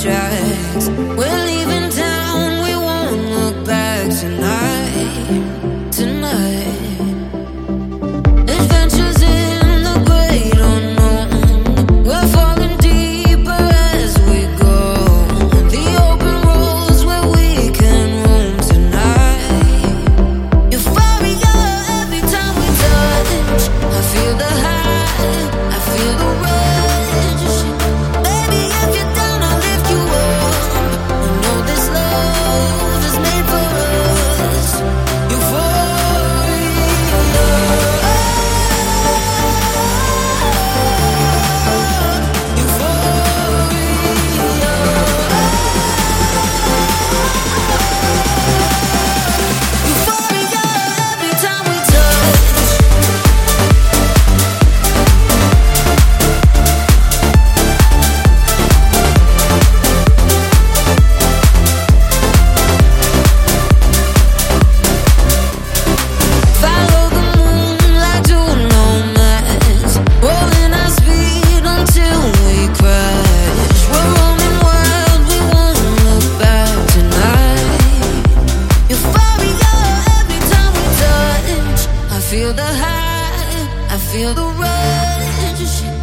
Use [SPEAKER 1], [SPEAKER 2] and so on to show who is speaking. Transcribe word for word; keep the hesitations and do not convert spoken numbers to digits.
[SPEAKER 1] tracks. We're leaving town, we won't look back tonight, tonight. Adventures in the great unknown. We're falling deeper as we go. The open roads where we can roam tonight. Euphoria every time we touch. I feel the high, I feel the rush. Baby, if you're down, I'll lift you up. I know this love is made for us. Euphoria. Euphoria every time we touch. Follow the moonlight to nomads, rolling our speed until we crash. We're roaming wild, we won't look back tonight. Euphoria every time we touch. I feel the high, I feel the rush.